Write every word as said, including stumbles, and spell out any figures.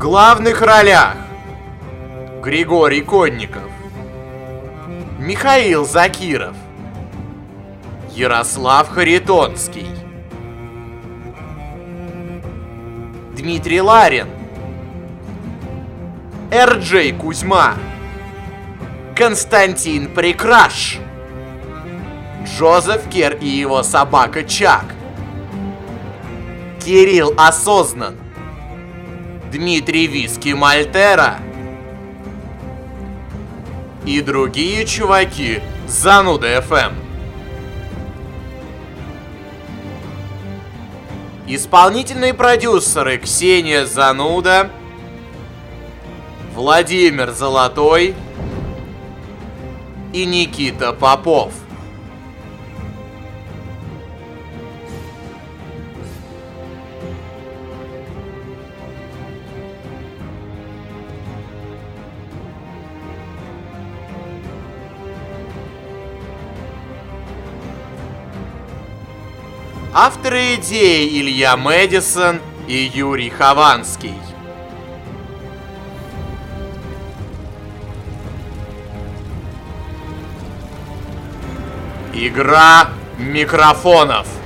главных ролях Григорий Конников, Михаил Закиров, Ярослав Харитонский, Дмитрий Ларин, Эр Джей Кузьма, Константин Прекраш, Джозеф Кер и его собака Чак, Кирилл Осознан, Дмитрий Виски Мальтера и другие чуваки Зануда эф эм. Исполнительные продюсеры Ксения Зануда, Владимир Золотой и Никита Попов. Авторы идеи Илья Мэдисон и Юрий Хованский. Игра микрофонов.